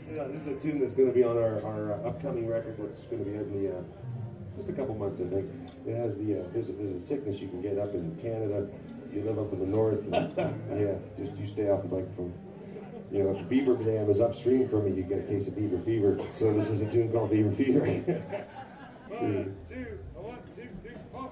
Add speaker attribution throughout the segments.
Speaker 1: This is a tune that's going to be on our upcoming record that's going to be out in the just a couple months, I think. It has there's a sickness you can get up in Canada if you live up in the north. And, yeah, just you stay off the microphone. You know, if the Beaver Dam is upstream from me, you get a case of beaver fever. So this is a tune called Beaver Fever. One, two, four.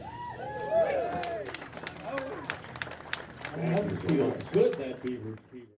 Speaker 2: That feels good, that Beaver Fever.